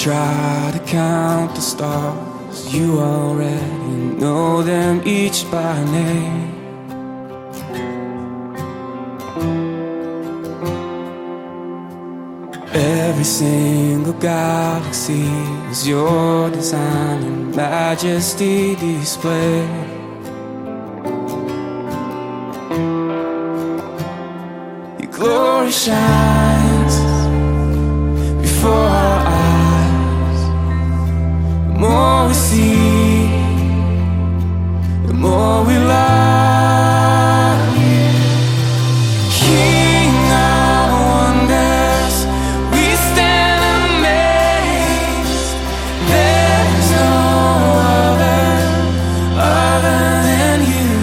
try to count the stars, you already know them each by name. Every single galaxy is your design and majesty display. Your glory shines before our eyes. The more we see, the more we love you. King of wonders, we stand amazed. There's no other than you.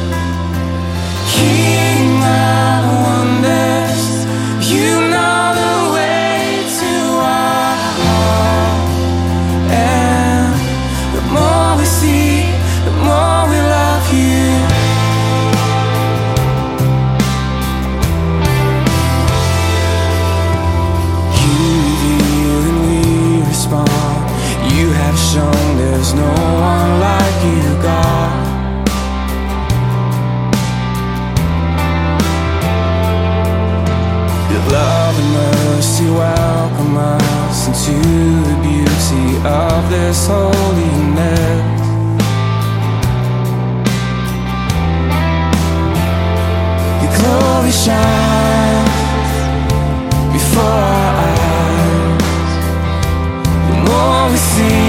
King of wonders, you know the way to our heart. And the more we see, the more we love you. You reveal and we respond. You have shown there's no one like you, God. Your love and mercy welcome us into the beauty of this holiness. Your glory shines before our eyes. The more we see,